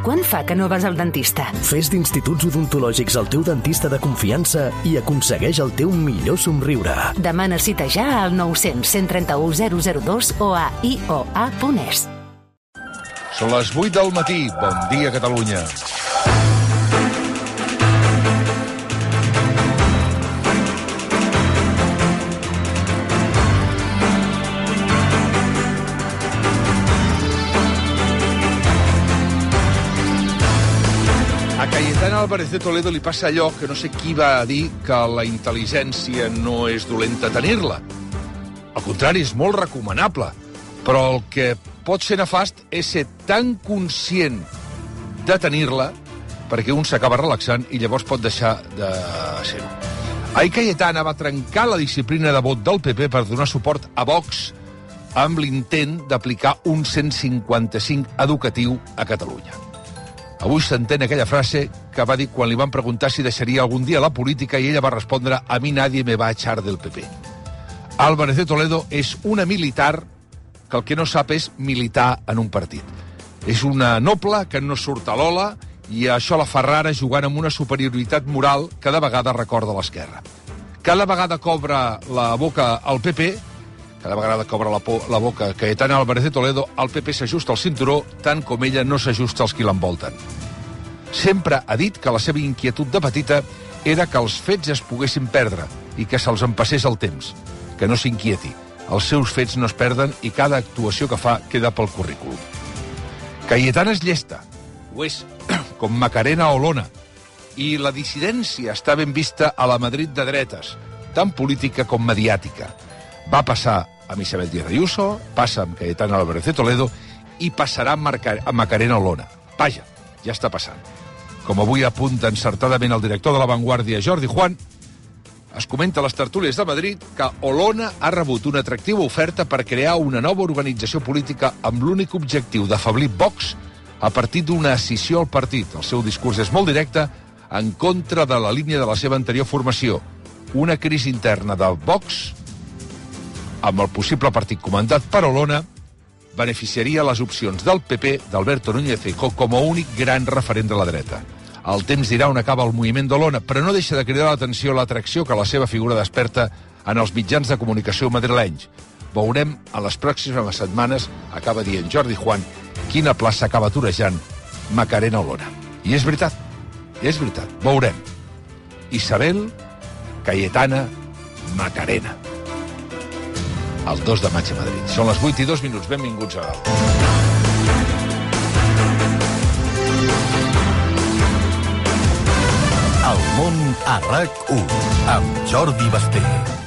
Quant fa que no vas al dentista? Fes d'Instituts Odontològics el teu dentista de confiança i aconsegueix el teu millor somriure. Demana cita ja al 900 131 002 o a ioa.es. Són les 8 del matí. Bon dia, Catalunya. A Cayetana Álvarez de Toledo li passa allò que no sé qui va dir que la intel·ligència no és dolenta tenir-la. Al contrari, és molt recomanable. Però el que pot ser nefast és ser tan conscient de tenir-la perquè un s'acaba relaxant i llavors pot deixar de ser-ho. Ahir Cayetana va trencar la disciplina de vot del PP per donar suport a Vox amb l'intent d'aplicar un 155 educatiu a Catalunya. Avui s'entén aquella frase que va dir quan li van preguntar si deixaria algun dia la política i ella va respondre: a mi nadie me va a echar del PP. Álvarez de Toledo és una militar que el que no sap és militar en un partit. És una noble que no surt a l'ola i això la fa rara jugant amb una superioritat moral que de vegades recorda l'esquerra. Cada vegada que obre la boca al PP, cada vegada que obre la boca Cayetana Álvarez de Toledo, el PP s'ajusta al cinturó tant com ella no s'ajusta als qui l'envolten. Sempre ha dit que la seva inquietud de petita era que els fets es poguessin perdre i que se'ls empassés el temps, que no s'inquieti. Els seus fets no es perden i cada actuació que fa queda pel currículum. Cayetana és llesta, ho és, com Macarena Olona, i la dissidència està ben vista a la Madrid de dretes, tant política com mediàtica. Va passar amb Isabel Díaz Ayuso, passa amb Cayetana Álvarez de Toledo i passarà amb Macarena Olona. Vaja, ja està passant. Com avui apunta encertadament el director de La Vanguardia, Jordi Juan, es comenta a les tertúlies de Madrid que Olona ha rebut una atractiva oferta per crear una nova organització política amb l'únic objectiu d'afeblir Vox a partir d'una escissió al partit. El seu discurs és molt directe, en contra de la línia de la seva anterior formació. Una crisi interna de Vox amb el possible partit comandat per Olona, beneficiaria les opcions del PP d'Alberto Núñez Feijóo com a únic gran referent de la dreta. El temps dirà on acaba el moviment d'Olona, però no deixa de cridar l'atenció l'atracció que la seva figura desperta en els mitjans de comunicació madrilenys. Veurem en les pròximes setmanes, acaba dient Jordi Juan, quina plaça acaba torejant Macarena Olona. I és veritat, veurem. Isabel, Cayetana, Macarena. El 2 de maig a Madrid. Són les 8 i 2 minuts. Benvinguts a dalt. El món a RAC1 amb Jordi Basté.